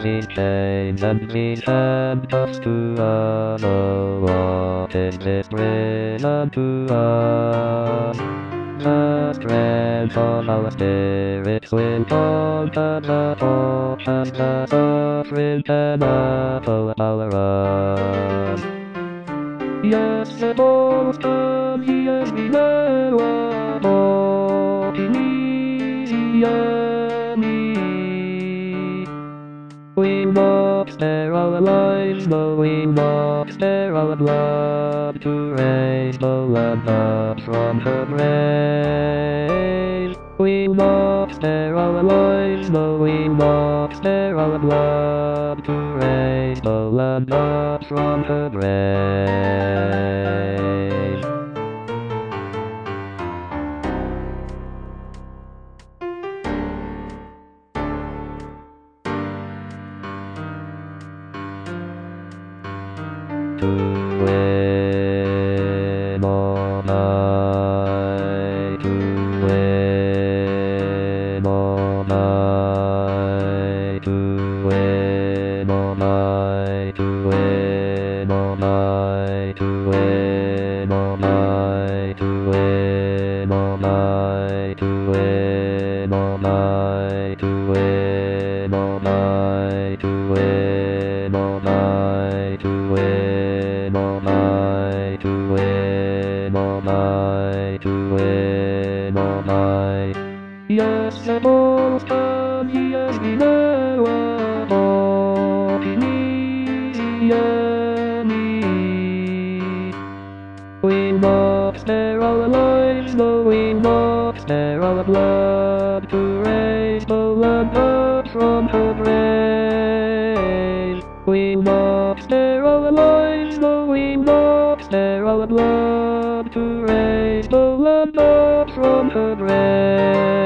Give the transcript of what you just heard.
these chains and these handcuffs to us? Oh, what is this prison to us? The strength of our spirits will conquer the thoughts and the suffering cannot overpower us. Yes, the most of years we know are more easy. We'll not spare our lives, no, we'll not spare our blood to raise the land up from her grave. We'll not spare our lives, no, we'll not spare our blood to raise the land up from her grave. To win all night, to win all night, to win all night, to win all night, to win all night, to win all night, to win all night, to win all night, to win all night, to win all night, to win all night, to win all night. Yes, the most of years we know are more easy. We'll not spare our lives, no, we'll not spare our blood to raise the land up from her grave. We'll not spare our lives, no, we'll not spare our blood to raise the land up from her grave.